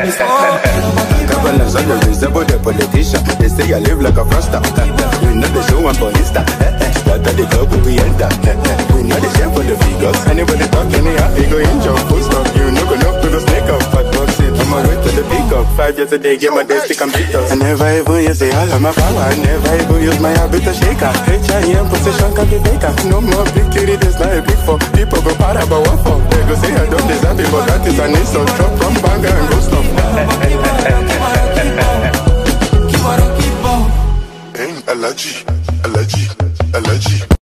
Couple of soldiers resemble the politician. They say I live like a froster. We know the show one for Insta. That the club will be enter. We know the share for the figures. Anybody talk anyhow, he go injure. Full stop, you know go knock to the snake up. Fat box it, on my way to the pick up. 5 years a day, get my day stick and beat us. I never even use the all of my power. I never even use my habit to shake her. HIM position can be faker. No more big kitty, there's not a big for. People go para but what for? They go say I don't deserve it, but that is an insult. Drop from banger and go stop. Allergy, allergy, allergy.